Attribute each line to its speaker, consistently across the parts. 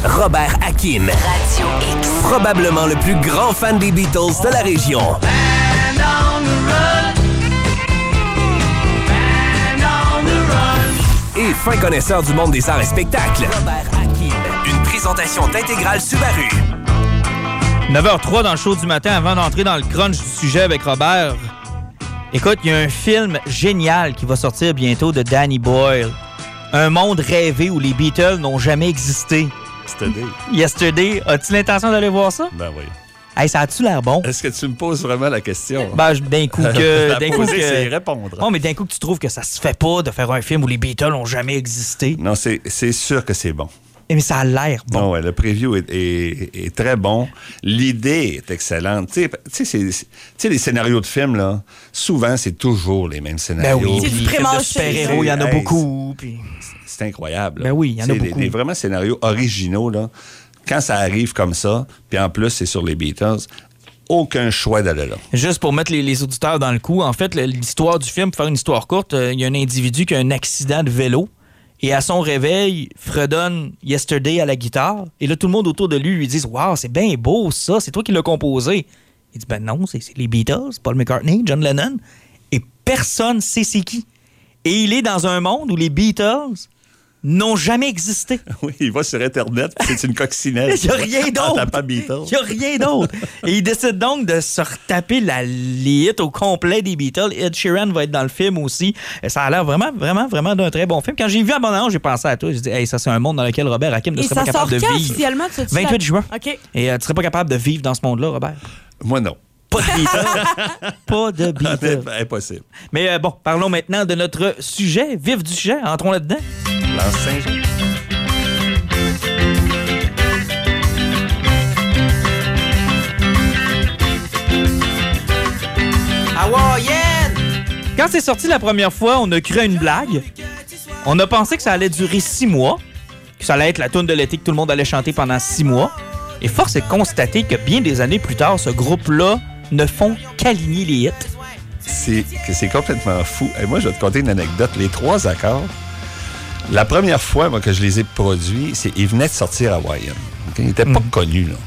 Speaker 1: Robert Hakim.
Speaker 2: Radio X.
Speaker 1: Probablement le plus grand fan des Beatles de la région. Et fin connaisseur du monde des arts et spectacles. Robert Hakim. Une présentation d'Intégrale Subaru.
Speaker 3: 9h03 dans le show du matin, avant d'entrer dans le crunch du sujet avec Robert. Écoute, il y a un film génial qui va sortir bientôt de Danny Boyle. Un monde rêvé où les Beatles n'ont jamais existé. Yesterday. As-tu l'intention d'aller voir ça?
Speaker 4: Ben oui.
Speaker 3: Hey, ça a-tu l'air bon?
Speaker 4: Est-ce que tu me poses vraiment la question?
Speaker 3: Ben, d'un coup que...
Speaker 4: c'est répondre.
Speaker 3: Non, mais d'un coup que tu trouves que ça se fait pas de faire un film où les Beatles n'ont jamais existé.
Speaker 4: Non, c'est sûr que c'est bon.
Speaker 3: Mais ça a l'air bon.
Speaker 4: Non, ouais, le preview est très bon. L'idée est excellente. Tu sais, les scénarios de films, là, souvent, c'est toujours les mêmes scénarios.
Speaker 3: Ben oui,
Speaker 5: c'est
Speaker 3: puis
Speaker 5: du
Speaker 3: les films de
Speaker 5: pré-mâché.
Speaker 3: super-héros, il y en a beaucoup. Puis...
Speaker 4: C'est incroyable.
Speaker 3: Ben oui, il y en a beaucoup.
Speaker 4: Les vraiment scénarios originaux, là, quand ça arrive comme ça, puis en plus, c'est sur les Beatles, aucun choix d'aller là.
Speaker 3: Juste pour mettre les auditeurs dans le coup, en fait, l'histoire du film, pour faire une histoire courte, il y a un individu qui a un accident de vélo et à son réveil, fredonne Yesterday à la guitare. Et là, tout le monde autour de lui dit « Wow, c'est bien beau ça, c'est toi qui l'as composé. » Il dit « Ben non, c'est les Beatles, Paul McCartney, John Lennon. » Et personne sait c'est qui. Et il est dans un monde où les Beatles n'ont jamais existé.
Speaker 4: Oui, il va sur Internet, puis c'est une coccinelle.
Speaker 3: Il n'y a rien d'autre.
Speaker 4: T'as pas Beatles.
Speaker 3: Il n'y a rien d'autre. Et il décide donc de se retaper les hits au complet des Beatles. Ed Sheeran va être dans le film aussi. Ça a l'air vraiment, vraiment, vraiment d'un très bon film. Quand j'ai vu Abandon, j'ai pensé à toi. J'ai dit, hey, ça, c'est un monde dans lequel Robert Hakim ne serait pas capable de vivre.
Speaker 5: Officiellement,
Speaker 3: 28 juin.
Speaker 5: OK.
Speaker 3: Et tu serais pas capable de vivre dans ce monde-là, Robert?
Speaker 4: Moi, non.
Speaker 3: Pas de Beatles. Pas de Beatles.
Speaker 4: Impossible.
Speaker 3: Mais bon, parlons maintenant de notre sujet, vif du sujet. Entrons là-dedans.
Speaker 4: Lance Saint-Jean.
Speaker 3: Hawaïenne! Quand c'est sorti la première fois, on a cru à une blague. On a pensé que ça allait durer 6 mois, que ça allait être la toune de l'été que tout le monde allait chanter pendant 6 mois. Et force est de constater que bien des années plus tard, ce groupe-là ne font qu'aligner les hits.
Speaker 4: C'est complètement fou. Et moi, je vais te conter une anecdote. Les 3 accords, la première fois moi, que je les ai produits, ils venaient de sortir à Hawaïenne. Okay? Ils n'étaient pas connus. Là.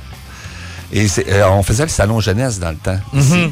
Speaker 4: Et on faisait le salon jeunesse dans le temps, ici,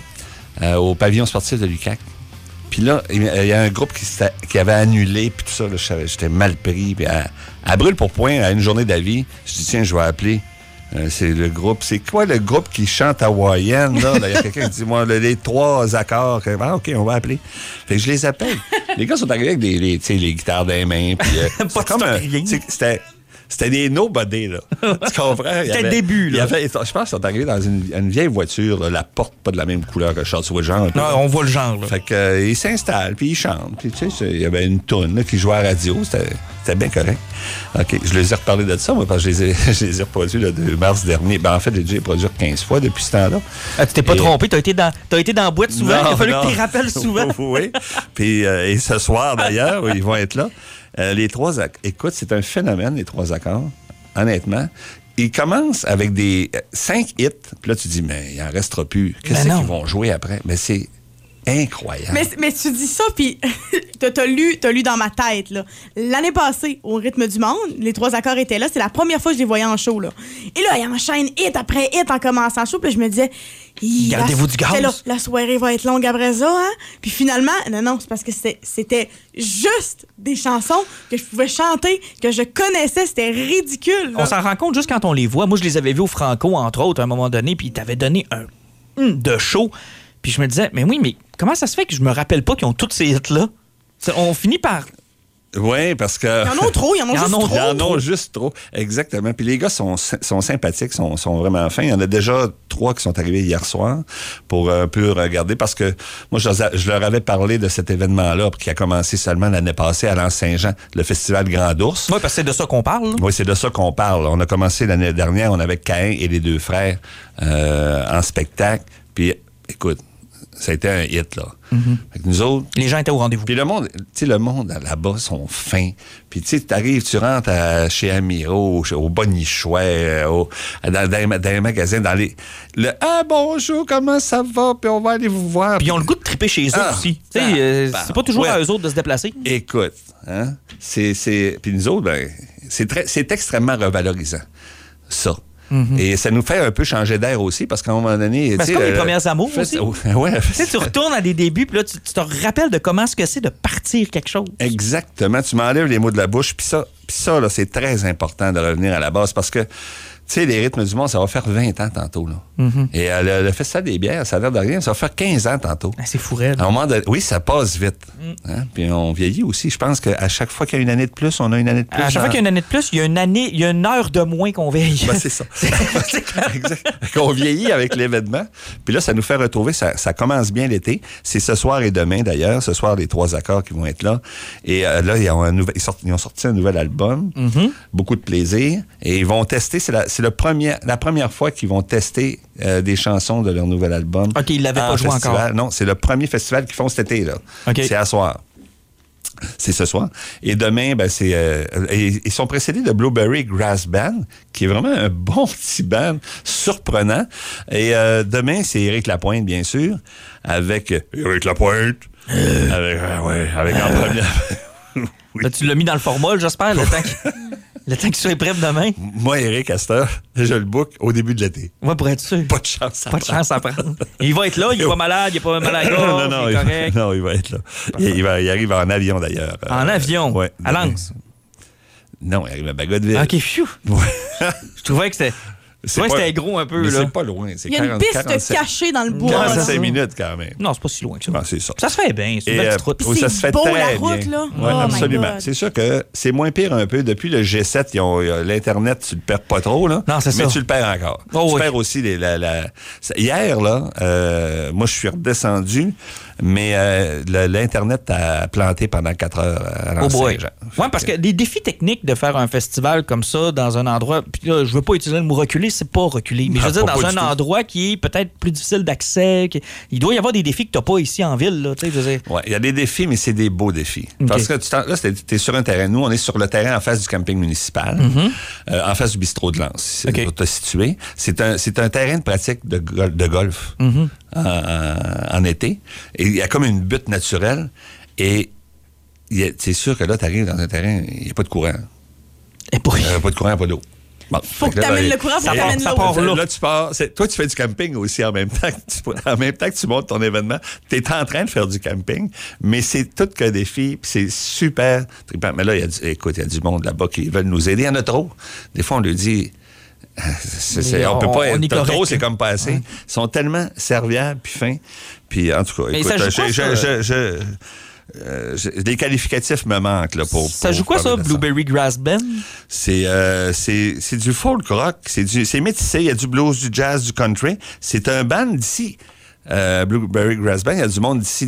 Speaker 4: au pavillon sportif de l'UQAC. Puis là, il y a un groupe qui avait annulé, puis tout ça, là, j'étais mal pris. Puis à brûle pour point, à une journée d'avis, je dis, tiens, je vais appeler. C'est le groupe. C'est quoi le groupe qui chante hawaïenne, là? Il y a quelqu'un qui dit, moi, les 3 accords. Ah, OK, on va appeler. Fait que je les appelle. Les gars sont arrivés avec les guitares dans les mains. Puis,
Speaker 3: pas de
Speaker 4: c'était des nobody, là. Tu comprends?
Speaker 3: C'était le début, là.
Speaker 4: Je pense qu'ils sont arrivés dans une vieille voiture, là, la porte pas de la même couleur que Charles Swidgen.
Speaker 3: Non, on voit le genre, là.
Speaker 4: Fait que, ils s'installent, puis ils chantent. Puis, tu sais, il y avait une toune, là, qui jouait à la radio. C'était bien correct. OK, je les ai reparlé de ça, moi, parce que je les ai reproduits le 2 mars dernier. Ben, en fait, j'ai déjà produit 15 fois depuis ce temps-là.
Speaker 3: Ah, tu t'es pas trompé, t'as été dans la boîte souvent. Il a fallu que tu les rappelles souvent.
Speaker 4: Oui. Puis, et ce soir, d'ailleurs, ils vont être là. Les 3 accords. Écoute, c'est un phénomène, les 3 accords, honnêtement. Ils commencent avec des 5 hits. Puis là, tu dis, mais il n'en restera plus. Qu'est-ce qu'ils vont jouer après? Mais c'est incroyable.
Speaker 5: Mais tu dis ça, puis t'as lu dans ma tête, là. L'année passée, au Rythme du Monde, les 3 accords étaient là. C'est la première fois que je les voyais en show, là. Et là, il enchaîne hit après hit en commençant le show. Puis je me disais,
Speaker 3: gardez-vous du gaz.
Speaker 5: Là, la soirée va être longue après ça, hein? Puis finalement, non, c'est parce que c'était juste des chansons que je pouvais chanter, que je connaissais. C'était ridicule, là.
Speaker 3: On s'en rend compte juste quand on les voit. Moi, je les avais vus au Franco, entre autres, à un moment donné, puis ils t'avaient donné un de show. Puis je me disais, mais oui, mais comment ça se fait que je me rappelle pas qu'ils ont tous ces hits-là? On finit par...
Speaker 4: Oui, parce que...
Speaker 5: Ils en ont trop, ils en ont
Speaker 4: juste trop. Exactement. Puis les gars sont sympathiques, sont vraiment fins. Il y en a déjà 3 qui sont arrivés hier soir pour un peu regarder, parce que moi, je leur avais parlé de cet événement-là qui a commencé seulement l'année passée à l'Anse-Saint-Jean, le Festival Grand Ours.
Speaker 3: Oui, parce que c'est de ça qu'on parle. Là.
Speaker 4: Oui, c'est de ça qu'on parle. On a commencé l'année dernière, on avait Caïn et les 2 frères en spectacle. Puis, écoute, ça a été un hit, là. Fait que nous autres...
Speaker 3: Les gens étaient au rendez-vous.
Speaker 4: Puis le monde là-bas sont fins. Puis tu sais, t'arrives, tu rentres chez Amiro, au Bonichouet, dans les magasins, bonjour, comment ça va? Puis on va aller vous voir.
Speaker 3: Puis ils ont le goût de triper chez eux aussi. C'est pas toujours à eux autres de se déplacer.
Speaker 4: Écoute, hein, c'est... Puis nous autres, c'est extrêmement revalorisant, ça. Et ça nous fait un peu changer d'air aussi, parce qu'à un moment donné...
Speaker 3: C'est comme les premières amours aussi.
Speaker 4: Ouais,
Speaker 3: tu retournes à des débuts, puis là, tu te rappelles de comment est-ce que c'est de partir quelque chose.
Speaker 4: Exactement. Tu m'enlèves les mots de la bouche, puis ça là, c'est très important de revenir à la base, parce que, tu sais, les rythmes du monde, ça va faire 20 ans tantôt, là. Et le Festival des bières, ça a l'air de rien, ça va faire 15 ans tantôt.
Speaker 3: C'est fou raide.
Speaker 4: À un moment donné, oui, ça passe vite. Hein? Puis on vieillit aussi. Je pense qu'à chaque fois qu'il y a une année de plus, on a une année de plus.
Speaker 3: À chaque fois qu'il y a une année de plus, il y a une heure de moins qu'on veille.
Speaker 4: Ben, c'est ça. Exact. On vieillit avec l'événement. Puis là, ça nous fait retrouver, ça commence bien l'été. C'est ce soir et demain, d'ailleurs. Ce soir, les 3 accords qui vont être là. Et là, ils ont sorti un nouvel album. Beaucoup de plaisir. Et ils vont tester, c'est la première fois qu'ils vont tester des chansons de leur nouvel album.
Speaker 3: OK, ils ne l'avaient pas joué encore.
Speaker 4: Non, c'est le premier festival qu'ils font cet été, là.
Speaker 3: Okay.
Speaker 4: C'est à soir. C'est ce soir. Et demain, ben, ils sont précédés de Blueberry Grass Band, qui est vraiment un bon petit band, surprenant. Et demain, c'est Éric Lapointe, bien sûr, avec Éric Lapointe. Avec en première...
Speaker 3: Oui. Là, tu l'as mis dans le formol, j'espère, le temps qu'il soit prêt demain.
Speaker 4: Moi, Éric, à cette heure, je le book au début de l'été.
Speaker 3: Ouais, pour être sûr.
Speaker 4: Pas de chance
Speaker 3: à prendre. Il va être là, il est pas malade, il est pas mal à la gorge,
Speaker 4: non,
Speaker 3: il est correct.
Speaker 4: Non, il va être là. Il arrive en avion, d'ailleurs.
Speaker 3: En avion?
Speaker 4: Ouais.
Speaker 3: À Lens?
Speaker 4: Non, il arrive à Bagotville.
Speaker 3: OK, phew.
Speaker 4: Ouais.
Speaker 3: Je trouvais que c'était... C'était gros un peu,
Speaker 4: mais
Speaker 3: là.
Speaker 4: C'est pas loin.
Speaker 5: Il y a une piste cachée dans le bois.
Speaker 4: 45 minutes, quand même.
Speaker 3: Non, c'est pas si loin que ça.
Speaker 4: Ben, c'est ça.
Speaker 3: Ça se fait bien. C'est une belle petite route.
Speaker 4: Ça se fait
Speaker 5: beau,
Speaker 4: très
Speaker 5: la route,
Speaker 4: bien.
Speaker 5: là.
Speaker 4: Oui,
Speaker 5: Oh
Speaker 4: absolument. C'est sûr que c'est moins pire un peu. Depuis le G7, l'Internet, tu le perds pas trop, là.
Speaker 3: Non, c'est ça.
Speaker 4: Mais tu le perds encore. Tu perds aussi Hier, là, moi, je suis redescendu, mais l'Internet a planté pendant 4 heures à Saint-Jean.
Speaker 3: Oui, parce que les défis techniques de faire un festival comme ça dans un endroit, puis là, je veux pas utiliser le mot reculé, c'est pas reculé, mais je veux dire dans un endroit qui est peut-être plus difficile d'accès, il doit y avoir des défis que t'as pas ici en ville, là, tu sais, je veux dire.
Speaker 4: Oui, il y a des défis, mais c'est des beaux défis. Okay. Parce que là, t'es sur un terrain. Nous, on est sur le terrain en face du camping municipal, en face du bistrot de Lens, pour te situer. C'est un terrain de pratique de golf en été. Et il y a comme une butte naturelle. Et c'est sûr que là, tu arrives dans un terrain, il n'y a pas de courant. Pas de courant, pas d'eau.
Speaker 5: Bon, faut que tu amènes le courant, faut que tu amènes l'eau.
Speaker 4: Là, tu pars. Toi, tu fais du camping aussi en même temps que tu montes ton événement. Tu es en train de faire du camping, mais c'est tout qu'un défi, puis c'est super trippant. Mais là, il y a du monde là-bas qui veulent nous aider. Il y en a trop. Des fois, on leur dit... on peut pas être trop, c'est comme pas assez. Ouais. Ils sont tellement serviables puis fins. Puis en tout cas, les qualificatifs me manquent là
Speaker 3: ça joue quoi ça, Blueberry Grass Band?
Speaker 4: C'est du folk rock, c'est métissé, il y a du blues, du jazz, du country. C'est un band d'ici. Blueberry Grass Band, il y a du monde d'ici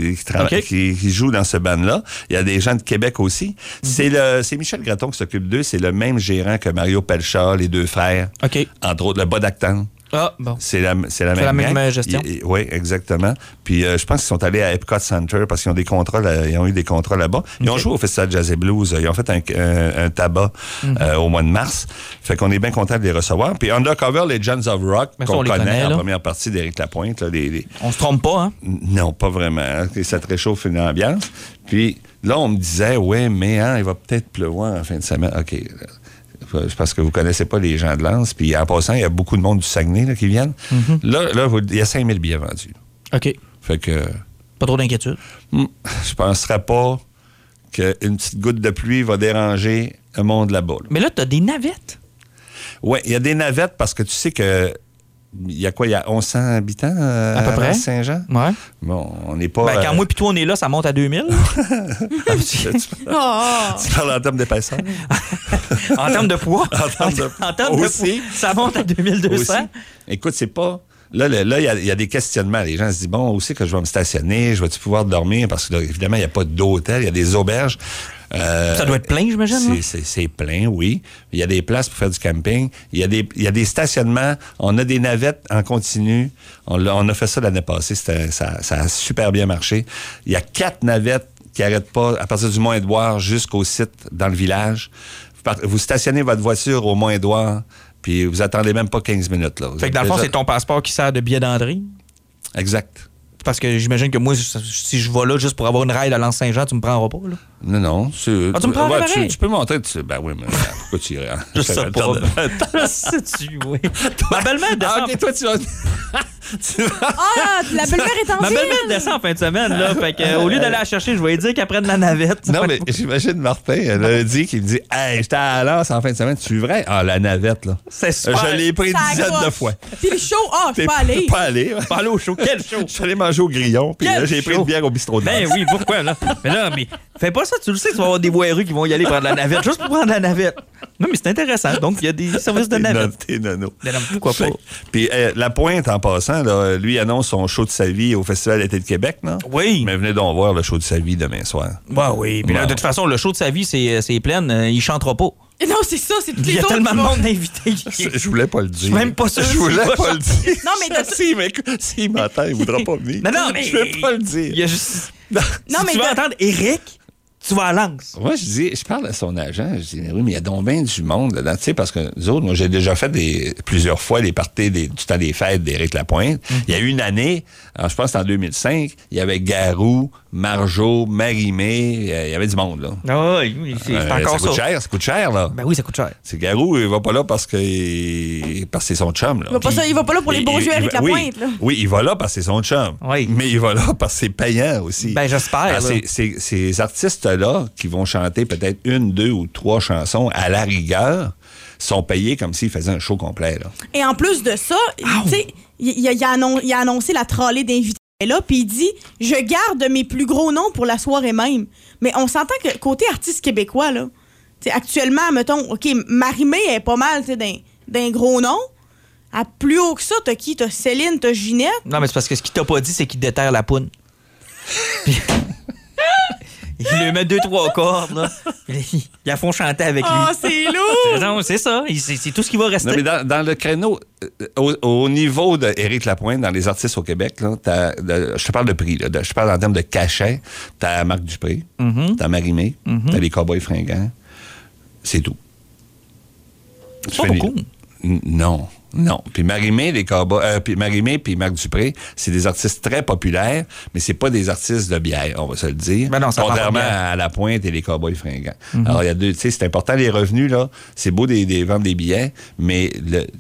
Speaker 4: qui joue dans ce band-là. Il y a des gens de Québec aussi. C'est Michel Gratton qui s'occupe d'eux. C'est le même gérant que Mario Pelchard, les deux frères. Entre autres, le bas d'Actan.
Speaker 3: Ah, bon.
Speaker 4: C'est la même
Speaker 3: gestion.
Speaker 4: Oui, exactement. Puis je pense qu'ils sont allés à Epcot Center parce qu'ils ont des contrats, ils ont eu des contrats là-bas. Ils ont joué au Festival Jazz et Blues. Ils ont fait un tabac au mois de mars. Fait qu'on est bien content de les recevoir. Puis Undercover Legends of Rock, qu'on connaît en première partie d'Éric Lapointe. Là,
Speaker 3: on se trompe pas, hein?
Speaker 4: Non, pas vraiment. Ça te réchauffe une ambiance. Puis là, on me disait, ouais, mais il va peut-être pleuvoir en fin de semaine. OK. Parce que vous ne connaissez pas les gens de Lens. Puis en passant, il y a beaucoup de monde du Saguenay là, qui viennent. Là, il y a 5000 billets vendus.
Speaker 3: OK.
Speaker 4: Fait que...
Speaker 3: Pas trop d'inquiétude?
Speaker 4: Je ne penserais pas qu'une petite goutte de pluie va déranger le monde là-bas. Là.
Speaker 3: Mais là, tu as des navettes.
Speaker 4: Oui, il y a des navettes parce que tu sais que... Il y a quoi? Il y a 1100 habitants à peu près? Saint-Jean?
Speaker 3: Ouais.
Speaker 4: Bon, on n'est pas...
Speaker 3: quand moi et toi, on est là, ça monte à 2000.
Speaker 4: Tu parles en termes d'épaisseur?
Speaker 3: En termes de poids?
Speaker 4: En termes de
Speaker 3: poids, ça monte à 2200. Aussi.
Speaker 4: Écoute, c'est pas... Là, il y a des questionnements. Les gens se disent, bon, où c'est que je vais me stationner? Je vais-tu pouvoir dormir? Parce que là, évidemment, il n'y a pas d'hôtel, il y a des auberges.
Speaker 3: Ça doit être plein, j'imagine.
Speaker 4: C'est plein, oui. Il y a des places pour faire du camping. Il y a des stationnements. On a des navettes en continu. On a fait ça l'année passée. Ça a super bien marché. Il y a 4 navettes qui n'arrêtent pas à partir du Mont-Édouard jusqu'au site dans le village. Vous stationnez votre voiture au Mont-Édouard, puis vous attendez même pas 15 minutes. Là.
Speaker 3: Fait que dans le fond, c'est ton passeport qui sert de billet d'entrée?
Speaker 4: Exact.
Speaker 3: Parce que j'imagine que moi, si je vais là juste pour avoir une ride à Lens-Saint-Jean, tu me prendras pas, là?
Speaker 4: Non.
Speaker 3: Tu me prends pareil?
Speaker 4: Tu peux montrer. Ben oui, mais pourquoi tu irais?
Speaker 3: Je sais pas. Sais-tu, oui. Ma belle-mère descend.
Speaker 4: Ah, OK, toi, tu vas...
Speaker 5: Ah, la belle-mère est en
Speaker 3: Ma
Speaker 5: ville.
Speaker 3: belle-mère descend en fin de semaine, là. Fait que, au lieu d'aller la chercher, je vais lui dire qu'elle prenne la navette.
Speaker 4: Non, mais j'imagine Martin, elle a dit qu'il me dit « Hey, j'étais à Lens en fin de semaine, tu es vrai? » Ah, la navette, là.
Speaker 3: C'est super.
Speaker 4: Je l'ai pris
Speaker 5: Ça
Speaker 4: une dizaine
Speaker 5: accroche.
Speaker 4: de fois.
Speaker 5: Puis le show, je peux pas aller.
Speaker 4: Pas aller.
Speaker 3: Pas aller au show. Quel show?
Speaker 4: Je suis allé manger au grillon, puis
Speaker 3: Quel
Speaker 4: là, j'ai pris
Speaker 3: show?
Speaker 4: une bière au bistrot de
Speaker 3: Ben
Speaker 4: Lens.
Speaker 3: oui, pourquoi, là? Mais fais pas ça, tu le sais, tu vas avoir des voyous qui vont y aller prendre la navette, juste pour prendre la navette. Non, mais c'est intéressant. Donc, il y a des services de navette.
Speaker 4: T'es nono.
Speaker 3: Mais non, pourquoi pas?
Speaker 4: Puis La Pointe, en passant, là, lui annonce son show de sa vie au Festival d'été de Québec, non?
Speaker 3: Oui.
Speaker 4: Mais venez donc voir le show de sa vie demain soir.
Speaker 3: Bah oui. Puis là,
Speaker 4: Ouais.
Speaker 3: de toute façon, le show de sa vie, c'est plein. Il chantera pas.
Speaker 5: Non, c'est ça, c'est tous
Speaker 3: Il y
Speaker 5: les
Speaker 3: a
Speaker 5: autres.
Speaker 3: tellement
Speaker 5: qui
Speaker 3: de
Speaker 5: vont-
Speaker 3: monde d'invités.
Speaker 4: Je voulais pas le dire.
Speaker 3: suis même pas sûr
Speaker 4: Je
Speaker 3: s'il
Speaker 4: voulais
Speaker 3: va
Speaker 4: pas le dire.
Speaker 5: Non, mais
Speaker 4: S'il m'entend, il voudra pas venir.
Speaker 3: Non, mais.
Speaker 4: Je vais pas le dire.
Speaker 3: Il y a juste.
Speaker 5: Non,
Speaker 3: Si
Speaker 5: mais
Speaker 3: tu veux entendre Eric, tu vas à Lens.
Speaker 4: Moi, je parle à son agent, je dis, oui, mais il y a donc bien du monde là-dedans. Tu sais, parce que nous autres, moi, j'ai déjà fait plusieurs fois les parties du temps des fêtes d'Éric Lapointe. Il y a eu une année, alors, je pense que c'était en 2005, il y avait Garou, Marjo, Marie-Mé, il y avait du monde, là.
Speaker 3: Ah oui, c'est encore
Speaker 4: ça. Ça coûte cher, là.
Speaker 3: Ben oui, ça coûte cher.
Speaker 4: C'est Garou, il va pas là parce que c'est son chum, là.
Speaker 5: il va pas là pour les beaux yeux avec la pointe, là.
Speaker 4: Oui, il va là parce que c'est son chum.
Speaker 3: Oui.
Speaker 4: Mais il va là parce que c'est payant aussi.
Speaker 3: Ben, j'espère,
Speaker 4: Alors,
Speaker 3: là.
Speaker 4: ces artistes-là qui vont chanter peut-être 1, 2 ou 3 chansons à la rigueur sont payés comme s'ils faisaient un show complet, là.
Speaker 5: Et en plus de ça, tu sais, il a annoncé la trolley d'invités là, puis il dit « Je garde mes plus gros noms pour la soirée même. » Mais on s'entend que côté artiste québécois, là, tu sais, actuellement, mettons, OK, Marie-Mé est pas mal, tu sais, d'un gros nom. À plus haut que ça, t'as qui? T'as Céline, t'as Ginette.
Speaker 3: Non, mais c'est parce que ce qu'il t'a pas dit, c'est qu'il déterre la poune. Puis- Il lui met 2-3 cordes, là. Puis ils la font chanter avec lui.
Speaker 5: Ah, c'est lourd!
Speaker 3: Non, c'est ça. C'est tout ce qui va rester.
Speaker 4: Non, mais dans le créneau, au niveau d'Éric Lapointe, dans les artistes au Québec, là, je te parle de prix, là, je te parle en termes de cachet, t'as Marc Dupré, t'as Marie-Mé, t'as les Cowboys fringants. C'est tout.
Speaker 3: C'est pas beaucoup.
Speaker 4: Non. Puis Marie-Mé, puis Marie-Mé puis Marc Dupré, c'est des artistes très populaires, mais c'est pas des artistes de bière, on va se le dire.
Speaker 3: Ben non, ça prend pas de
Speaker 4: contrairement
Speaker 3: bière.
Speaker 4: à La Pointe et les Cowboys fringants. Alors, il y a deux, tu sais, c'est important les revenus, là. C'est beau des vendre des billets, mais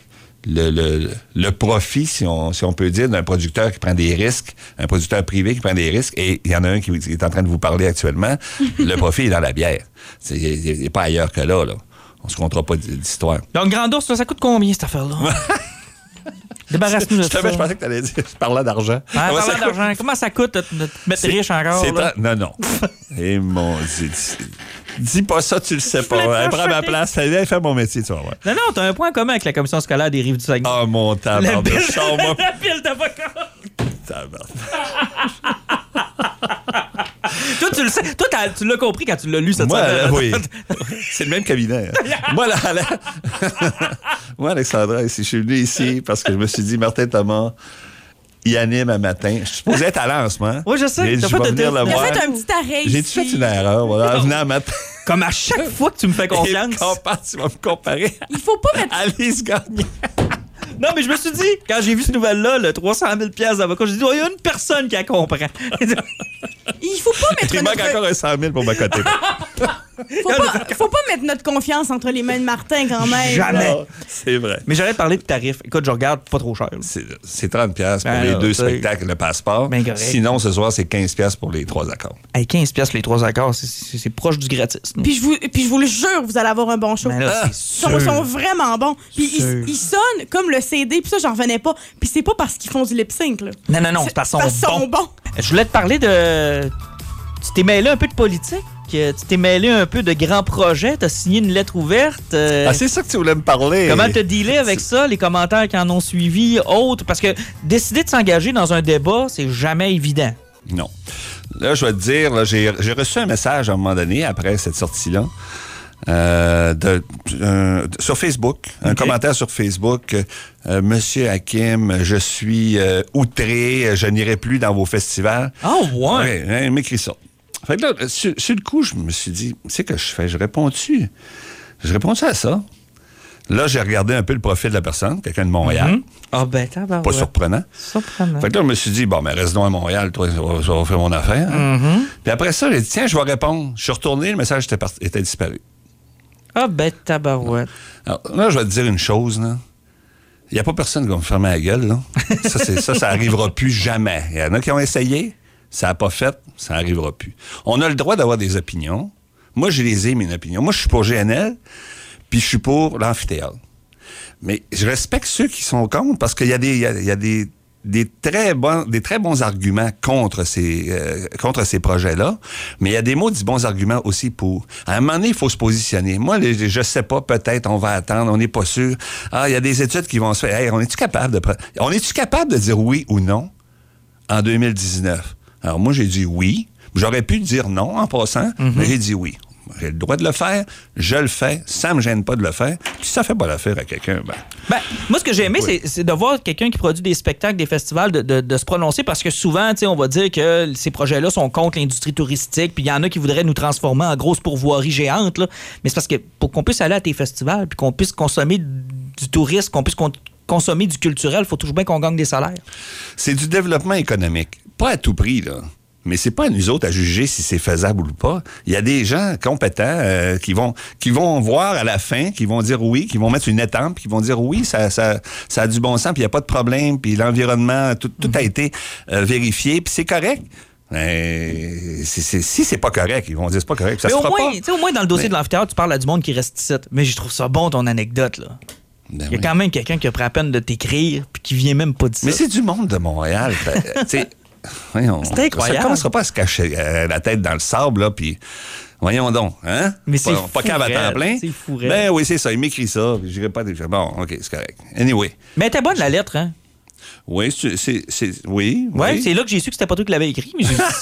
Speaker 4: le profit, si on peut dire, d'un producteur qui prend des risques, un producteur privé qui prend des risques, et il y en a un qui est en train de vous parler actuellement, le profit est dans la bière. Il n'est pas ailleurs que là. On se comptera pas d'histoire.
Speaker 3: Donc, Grand Ours, ça coûte combien, cette affaire-là? Débarrasse-nous de ça.
Speaker 4: Je pensais que tu allais dire, je parlais d'argent.
Speaker 3: Ah, parlant d'argent, comment ça coûte de te mettre riche encore? Là?
Speaker 4: Non. Eh mon Dieu. Dis pas ça, tu le sais
Speaker 3: voulais
Speaker 4: pas.
Speaker 3: pas
Speaker 4: Prends ma
Speaker 3: choquer.
Speaker 4: place. Viens faire mon métier, tu vas voir.
Speaker 3: Non, t'as un point commun avec la commission scolaire des Rives-du-Saguenay.
Speaker 4: Ah, mon tabarnak. Sors-moi.
Speaker 3: La pile d'avocats.
Speaker 4: Tabarnak.
Speaker 3: Toi, tu le sais. Toi, tu l'as compris quand tu l'as lu cette
Speaker 4: Moi,
Speaker 3: semaine.
Speaker 4: oui. C'est le même cabinet. Moi, moi, Alexandra, je suis venu ici parce que je me suis dit, Martin Thomas, il anime un matin. Je suis supposé être à Lens, moi.
Speaker 3: Oui, je sais.
Speaker 4: J'ai dit,
Speaker 3: T'as
Speaker 4: je
Speaker 3: fait
Speaker 4: vais
Speaker 3: un
Speaker 4: venir
Speaker 3: test.
Speaker 4: le
Speaker 5: Il a
Speaker 4: voir.
Speaker 5: fait un petit arrêt
Speaker 4: J'ai-tu
Speaker 5: ici.
Speaker 4: fait une erreur, voilà, en venant un matin?
Speaker 3: Comme à chaque fois que tu me fais confiance.
Speaker 4: Tu vas me comparer
Speaker 5: Il faut pas mettre...
Speaker 4: à Alice Gagné.
Speaker 3: Non, mais je me suis dit, quand j'ai vu cette nouvelle-là, le 300 000 d'avocat, j'ai dit, il y a une personne qui la comprend.
Speaker 5: Il faut pas mettre
Speaker 4: Il manque
Speaker 5: notre...
Speaker 4: encore un 100 000 pour ma côté.
Speaker 5: Faut pas mettre notre confiance entre les mains de Martin, quand même.
Speaker 3: Jamais.
Speaker 4: Non, c'est vrai.
Speaker 3: Mais j'allais te parler de tarifs. Écoute, je regarde pas trop cher.
Speaker 4: C'est 30$ pour
Speaker 3: Ben
Speaker 4: les
Speaker 3: là,
Speaker 4: deux
Speaker 3: t'sais.
Speaker 4: spectacles, le passeport.
Speaker 3: Ben correct.
Speaker 4: Sinon, ce soir, c'est 15$ pour les 3 accords.
Speaker 3: Hey, 15$ les 3 accords, c'est proche du gratis. non?
Speaker 5: Puis je vous le jure, vous allez avoir un bon show.
Speaker 3: Ben là,
Speaker 5: Ils sont vraiment bons. Puis
Speaker 3: Sûr.
Speaker 5: ils sonnent comme le CD, puis ça, j'en revenais pas. Puis c'est pas parce qu'ils font du lip-sync, là.
Speaker 3: Non, c'est parce qu'ils sont bons.
Speaker 5: bons.
Speaker 3: Je voulais te parler de... Tu t'es mêlé un peu de politique. Tu t'es mêlé un peu de grands projets. Tu as signé une lettre ouverte.
Speaker 4: Ah, c'est ça que tu voulais me parler.
Speaker 3: Comment te dealer avec ça, les commentaires qui en ont suivi, autres? Parce que décider de s'engager dans un débat, c'est jamais évident.
Speaker 4: Non. Là, je vais te dire, là, j'ai reçu un message à un moment donné, après cette sortie-là, sur Facebook, un commentaire sur Facebook. Monsieur Hakim, je suis outré, je n'irai plus dans vos festivals.
Speaker 3: Oh, ouais.
Speaker 4: Ouais, il m'écrit ça. Fait que là, sur le coup, je me suis dit, tu sais que je fais? Je réponds-tu à ça? Là, j'ai regardé un peu le profil de la personne, quelqu'un de Montréal.
Speaker 3: Ah ben, tabarouette.
Speaker 4: Pas surprenant.
Speaker 3: Surprenant.
Speaker 4: Fait que là, je me suis dit, bon, mais reste donc à Montréal, toi, ça va faire mon affaire. Hein. Puis après ça, j'ai dit, tiens, je vais répondre. Je suis retourné, le message était disparu.
Speaker 3: Ah ben, tabarouette.
Speaker 4: Alors, là, je vais te dire une chose, là. Il n'y a pas personne qui va me fermer la gueule, là. Ça arrivera plus jamais. Il y en a qui ont essayé, ça n'a pas fait, ça n'arrivera plus. On a le droit d'avoir des opinions. Moi, je les ai, mes opinions. Moi, je suis pour GNL, puis je suis pour l'amphithéâtre. Mais je respecte ceux qui sont contre, parce qu'il y a des très bons arguments contre ces projets-là, mais il y a des maudits bons arguments aussi pour. À un moment donné, il faut se positionner. Moi, je sais pas, peut-être, on va attendre, on n'est pas sûr. Ah, il y a des études qui vont se faire. Hey, on est-tu capable de dire oui ou non en 2019? Alors, moi, j'ai dit oui. J'aurais pu dire non en passant, mais j'ai dit oui. J'ai le droit de le faire, je le fais, ça me gêne pas de le faire. Puis si ça fait pas l'affaire à quelqu'un,
Speaker 3: moi, ce que j'ai aimé, c'est de voir quelqu'un qui produit des spectacles, des festivals, de se prononcer, parce que souvent, on va dire que ces projets-là sont contre l'industrie touristique, puis il y en a qui voudraient nous transformer en grosse pourvoirie géante, là. Mais c'est parce que pour qu'on puisse aller à tes festivals, puis qu'on puisse consommer du tourisme, qu'on puisse consommer du culturel, il faut toujours bien qu'on gagne des salaires.
Speaker 4: C'est du développement économique. Pas à tout prix, là. Mais c'est pas à nous autres à juger si c'est faisable ou pas. Il y a des gens compétents qui vont voir à la fin, qui vont dire oui, qui vont mettre une étampe, qui vont dire oui, ça a du bon sens, puis il n'y a pas de problème, puis l'environnement, tout a été vérifié, puis c'est correct. Si c'est pas correct, ils vont dire c'est pas correct. Ça
Speaker 3: mais
Speaker 4: se fera pas.
Speaker 3: Au moins, dans le dossier de l'amphithéâtre, tu parles à du monde qui reste ici. Mais je trouve ça bon, ton anecdote, là. Il y a quand même quelqu'un qui a pris la peine de t'écrire, puis qui vient même pas d'ici.
Speaker 4: Mais c'est du monde de Montréal. Voyons,
Speaker 3: c'est incroyable.
Speaker 4: Ça commencera pas à se cacher la tête dans le sable, là, puis voyons donc, hein?
Speaker 3: Mais c'est
Speaker 4: pas cave à temps plein.
Speaker 3: C'est fou, raide.
Speaker 4: Ben oui, c'est ça, il m'écrit ça, puis j'irai pas dire, bon, OK, c'est correct. Anyway.
Speaker 3: Mais t'es bonne la lettre, hein?
Speaker 4: Oui, oui.
Speaker 3: Ouais, c'est là que j'ai su que c'était pas toi qui l'avais écrit, mais j'ai dit,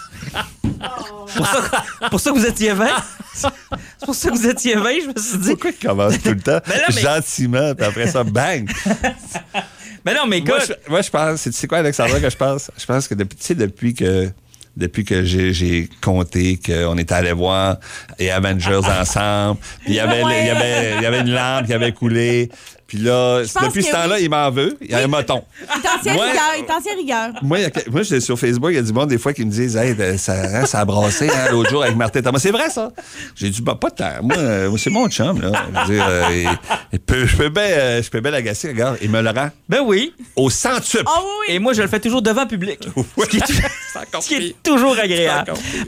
Speaker 3: pour ça que vous étiez 20. C'est pour ça que vous étiez 20, je me suis dit.
Speaker 4: Pourquoi il commence tout le temps gentiment, puis après ça, bang!
Speaker 3: Mais non, mais écoute.
Speaker 4: Moi, je pense, c'est quoi, Alexandra, que je pense? Je pense que depuis que j'ai compté qu'on était allé voir les Avengers ensemble, puis il y avait une lampe qui avait coulé. Puis là, depuis ce temps-là, il m'en veut. Il y a un moton.
Speaker 5: Il est ancien rigueur.
Speaker 4: Moi, j'étais sur Facebook, il y a du monde des fois qui me disent hey, ça a brassé l'autre jour avec Martin Thomas. C'est vrai, ça? J'ai dit pas de temps. Moi, c'est mon chum, là. Je veux dire, je peux bien l'agacer, regarde. Il me le rend.
Speaker 3: Ben oui.
Speaker 4: Au centuple.
Speaker 5: Oh oui.
Speaker 3: Et moi, je le fais toujours devant public.
Speaker 4: Oui.
Speaker 3: Ce qui est toujours agréable.